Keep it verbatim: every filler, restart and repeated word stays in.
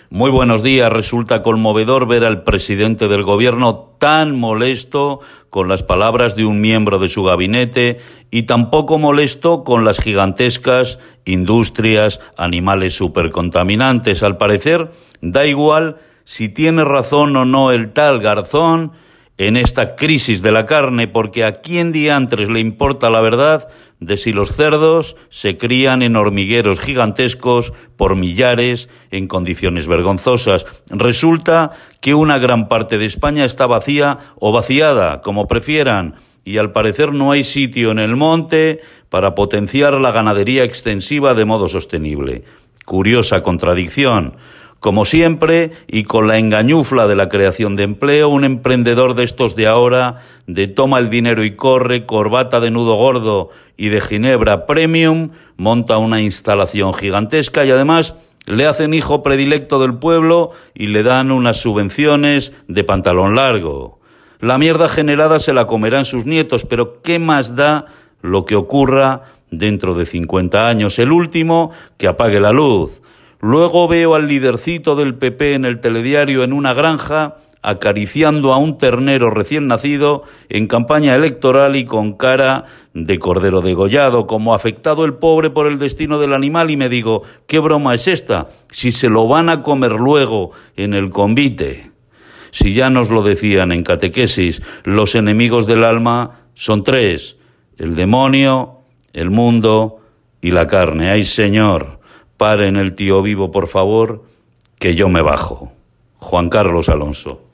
Muy buenos días. Resulta conmovedor ver al presidente del gobierno tan molesto con las palabras de un miembro de su gabinete y tampoco molesto con las gigantescas industrias animales supercontaminantes. Al parecer, da igual si tiene razón o no el tal Garzón en esta crisis de la carne, porque a quién diantres le importa la verdad de si los cerdos se crían en hormigueros gigantescos por millares en condiciones vergonzosas. Resulta que una gran parte de España está vacía o vaciada, como prefieran, y al parecer no hay sitio en el monte para potenciar la ganadería extensiva de modo sostenible. Curiosa contradicción. Como siempre, y con la engañufla de la creación de empleo, un emprendedor de estos de ahora, de toma el dinero y corre, corbata de nudo gordo y de ginebra premium, monta una instalación gigantesca y además le hacen hijo predilecto del pueblo y le dan unas subvenciones de pantalón largo. La mierda generada se la comerán sus nietos, pero ¿qué más da lo que ocurra dentro de cincuenta años? El último que apague la luz. Luego veo al lidercito del P P en el telediario en una granja acariciando a un ternero recién nacido en campaña electoral y con cara de cordero degollado, como afectado el pobre por el destino del animal, y me digo, ¿qué broma es esta? Si se lo van a comer luego en el convite. Si ya nos lo decían en catequesis, los enemigos del alma son tres: el demonio, el mundo y la carne. ¡Ay, señor! Paren el tío vivo, por favor, que yo me bajo. Juan Carlos Alonso.